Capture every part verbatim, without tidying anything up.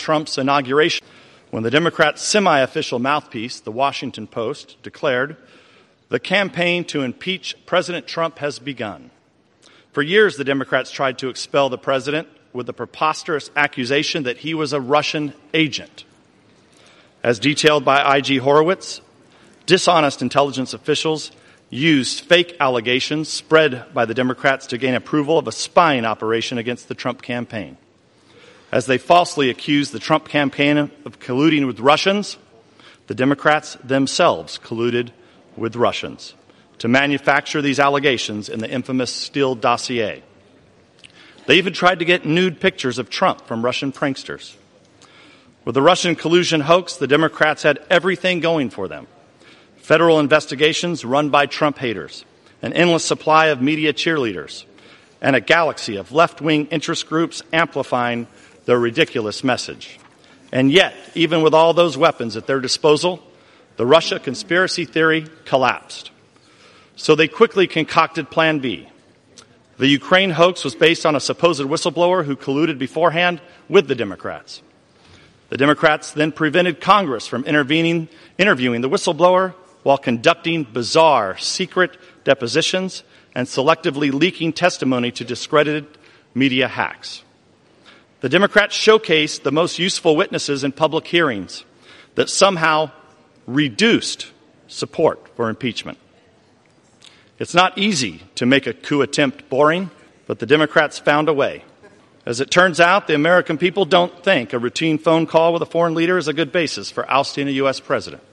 Trump's inauguration, when the Democrats' semi-official mouthpiece, The Washington Post, declared, "The campaign to impeach President Trump has begun." For years, the Democrats tried to expel the president with the preposterous accusation that he was a Russian agent. As detailed by I G Horowitz, dishonest intelligence officials used fake allegations spread by the Democrats to gain approval of a spying operation against the Trump campaign. As they falsely accused the Trump campaign of colluding with Russians, the Democrats themselves colluded with Russians to manufacture these allegations in the infamous Steele dossier. They even tried to get nude pictures of Trump from Russian pranksters. With the Russian collusion hoax, the Democrats had everything going for them. Federal investigations run by Trump haters, an endless supply of media cheerleaders, and a galaxy of left-wing interest groups amplifying their ridiculous message. And yet, even with all those weapons at their disposal, the Russia conspiracy theory collapsed. So they quickly concocted Plan B. The Ukraine hoax was based on a supposed whistleblower who colluded beforehand with the Democrats. The Democrats then prevented Congress from intervening, interviewing the whistleblower while conducting bizarre, secret depositions and selectively leaking testimony to discredited media hacks. The Democrats showcased the most useful witnesses in public hearings that somehow reduced support for impeachment. It's not easy to make a coup attempt boring, but the Democrats found a way. As it turns out, the American people don't think a routine phone call with a foreign leader is a good basis for ousting a U S president.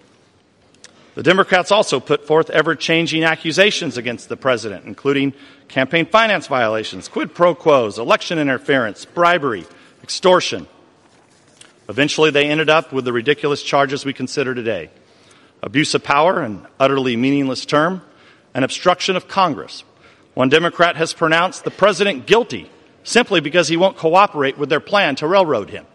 The Democrats also put forth ever-changing accusations against the president, including campaign finance violations, quid pro quos, election interference, bribery, extortion. Eventually, they ended up with the ridiculous charges we consider today: abuse of power, an utterly meaningless term, and obstruction of Congress. One Democrat has pronounced the president guilty simply because he won't cooperate with their plan to railroad him.